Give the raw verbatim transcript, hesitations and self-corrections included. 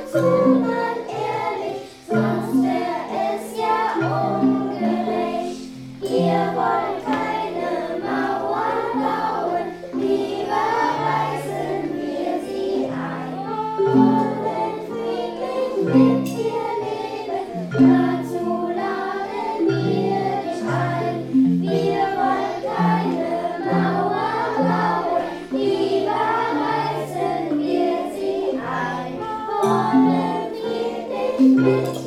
sondern ehrlich, sonst wär es ja ungerecht. Wir wollen keine Mauern bauen, lieber reißen wir sie ein. Wollen friedlich mit dir leben, dazu laden wir dich ein. Wir wollen keine Mauern bauen, lieber reißen wir sie ein. Wollen friedlich mit